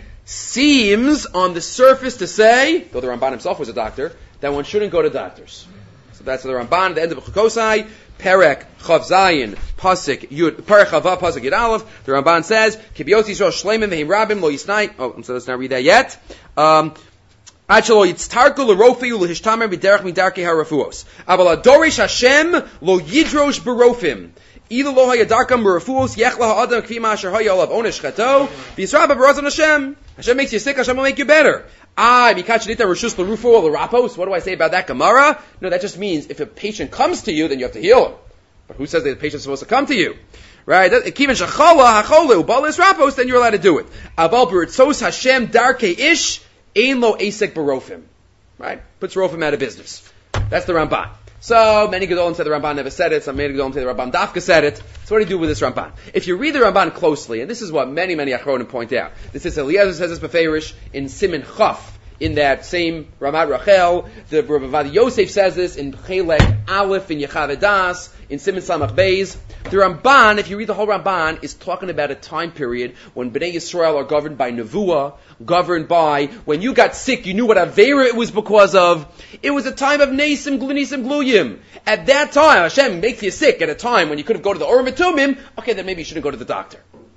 seems on the surface to say, though the Ramban himself was a doctor, that one shouldn't go to doctors. So that's the Ramban at the end of Bechukosai. Perek Chav Zayin Pasuk Yud Perek Chava Pasuk Yud Aleph. The Ramban says, "Kibiot Yisrael Shleimim V'Him Rabim Lo Yisnai." Oh, so let's not read that yet. Um, Ad Shelo Yitztarku LeRofei UleHishtamer B'Derech Midarkei HaRafuos. Aval Adorish Hashem Lo Yidrosh Berofim. Either Lo Hayadarkam B'Rafuos Yechla Ha'Adam K'Vima Asher Hayolav Onesh Chato V'Yisrael B'Razon Hashem. Hashem makes you sick. Hashem will make you better. Ah, Mikachdita Rishus LeRufu LeRapos. What do I say about that Gemara? No, that just means if a patient comes to you, then you have to heal him. But who says that the patient's supposed to come to you? Right? Even Shachala Hachole Ubalis Rapos, then you're allowed to do it. Aval B'Ritzos Hashem Darkei Ish Ein Lo Asek Barofim. Right? Puts Rofim out of business. That's the Ramban. So many Gedolim say the Ramban never said it. Some many Gedolim say the Ramban Dafka said it. So what do you do with this Ramban? If you read the Ramban closely, and this is what many, many Achronim point out. This is Eliezer says this Beferish in Siman Chaf, in that same Ramat Rachel. The Rav Yosef says this in Chelek Aleph, in Yechav Das, in Siman Samach Beis. The Ramban, if you read the whole Ramban, is talking about a time period when Bnei Yisrael are governed by Nevuah, governed by, when you got sick, you knew what Avera it was because of. It was a time of Nesim, Glunisim, Gluyim. At that time, Hashem makes you sick at a time when you could have go to the Urim Tumim, okay, then maybe you shouldn't go to the doctor.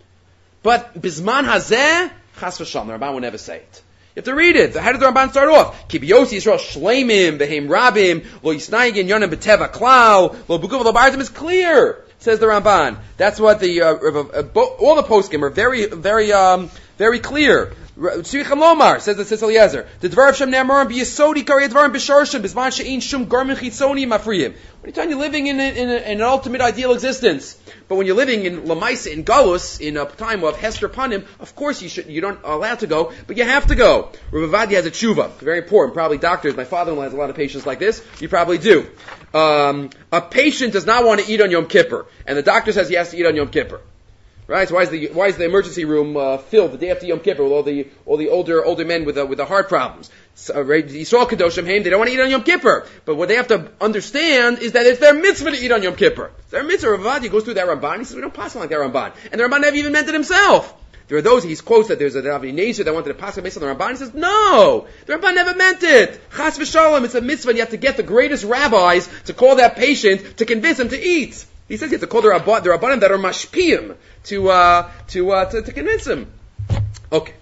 But Bizman Hazeh, Chas v'Shalom, the Ramban would never say it. You have to read it. How did the Ramban start off? Kibiyosi Yisrael Shleimim, Behem Rabim, Lo Yisnaigin Yonim B'Teva Klal, Lo Bukuv Lo Barzim is clear, says the Ramban. That's what the, uh, uh, all the poskim are very, very, um, very clear. Tzvicham Lomar, says the Tzitz Eliezer. The Dvar of Shem Ne'amarim B'Yesodi Kari Dvarim B'Sharshim, B'Zman She'in Shum Garmin Chitzoni Mafriyim. What are you telling? You're living in, a, in, a, in an ultimate ideal existence. But when you're living in Lamaisa, in Galus, in a time of Hester Panim, of course you should, you don't allowed to go, but you have to go. Rav Avadia has a tshuva. Very important. Probably doctors, my father-in-law has a lot of patients like this. You probably do. Um, a patient does not want to eat on Yom Kippur, and the doctor says he has to eat on Yom Kippur. Right? So why is the why is the emergency room uh, filled the day after Yom Kippur with all the all the older older men with uh, with the heart problems? So, right, Yisrael Kadoshim Haim, they don't want to eat on Yom Kippur. But what they have to understand is that it's their mitzvah to eat on Yom Kippur. It's their mitzvah. Rav Avadia goes through that Ramban. He says we don't pass on like that Ramban, and the Ramban never even meant it himself. There are those he quotes that there's a Rav Nezer that wanted to pass it based on the Ramban. He says no, the Ramban never meant it. Chas v'Shalom, it's a mitzvah. And you have to get the greatest rabbis to call that patient to convince him to eat. He says you have to call the Rabban, the Rabbanim that are mashpiyim to, uh, to, uh, to, to convince him. Okay.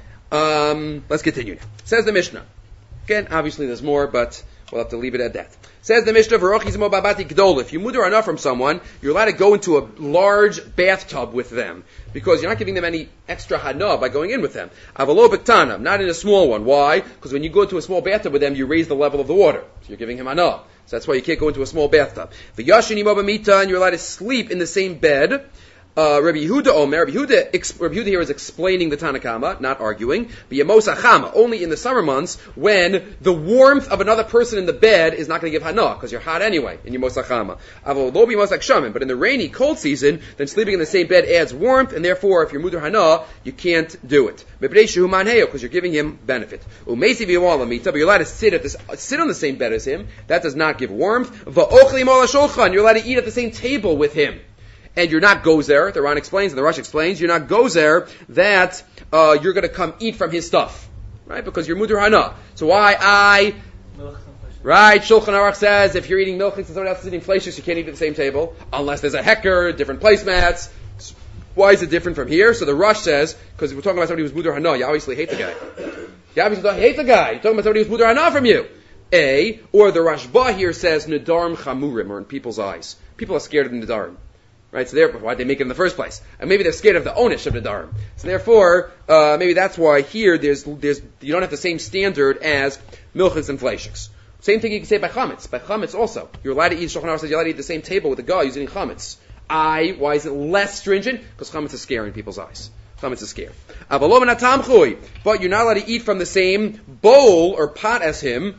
Um, let's continue now. Says the Mishnah. Again, obviously there's more, but we'll have to leave it at that. Says the Mishnah, if you muder enough from someone, you're allowed to go into a large bathtub with them, because you're not giving them any extra hana by going in with them. Avalo b'ktana, not in a small one. Why? Because when you go into a small bathtub with them, you raise the level of the water. So you're giving him hana. So that's why you can't go into a small bathtub. V'yashin imo b'mita, and you're allowed to sleep in the same bed. Uh, Rabbi Yehuda Omer, Rabbi Yehuda, ex, Rabbi Yehuda here is explaining the Tanakama, not arguing. B'yamos achama, only in the summer months when the warmth of another person in the bed is not going to give hana, because you're hot anyway in yamos achama. Avol lo b'yamos akshamin, but in the rainy, cold season, then sleeping in the same bed adds warmth, and therefore, if you're mutar hana, you can't do it. Mepnei shehu manheo, because you're giving him benefit. Umesi v'yawalamita, but you're allowed to sit at this, sit on the same bed as him. That does not give warmth. Va'ochlim ala shulchan, you're allowed to eat at the same table with him. And you're not gozer, the Ran explains, and the Rush explains, you're not gozer that uh, you're going to come eat from his stuff. Right? Because you're mutar hana. So why I... Right, Shulchan Aruch says, if you're eating milk and somebody else is eating fleishiks, you can't eat at the same table. Unless there's a hecker, different placemats. Why is it different from here? So the Rush says, because we're talking about somebody who's mutar hana, you obviously hate the guy. You obviously don't hate the guy. You're talking about somebody who's mutar hana from you. A, or the Rashba here says, Nedarim chamurim, or in people's eyes. People are scared of the Nedarim. Right, so therefore, why'd they make it in the first place? And maybe they're scared of the onish of the Nedarim. So therefore, uh, maybe that's why here there's, there's, you don't have the same standard as milchus and fleishiks. Same thing you can say by chametz. By chametz also. You're allowed to eat, Shulchan Aruch says you're allowed to eat the same table with a guy who's eating chametz. I, why is it less stringent? Because chametz is scary in people's eyes. Chametz is scary. But you're not allowed to eat from the same bowl or pot as him.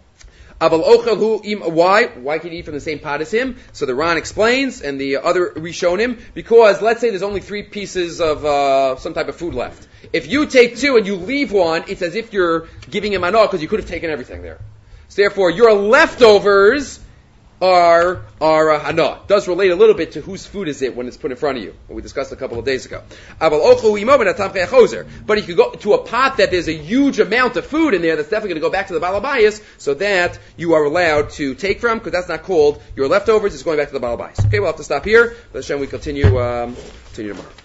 Why? Why can you eat from the same pot as him? So the Ran explains, and the other Rishonim, because let's say there's only three pieces of uh, some type of food left. If you take two and you leave one, it's as if you're giving him anah because you could have taken everything there. So therefore, your leftovers are are uh, hana. Does relate a little bit to whose food is it when it's put in front of you. What we discussed a couple of days ago. But if you go to a pot that there's a huge amount of food in there, that's definitely going to go back to the balabayas, so that you are allowed to take from, because that's not called your leftovers. It's going back to the balabayas. Okay, we'll have to stop here. But Hashem, we continue um, continue tomorrow.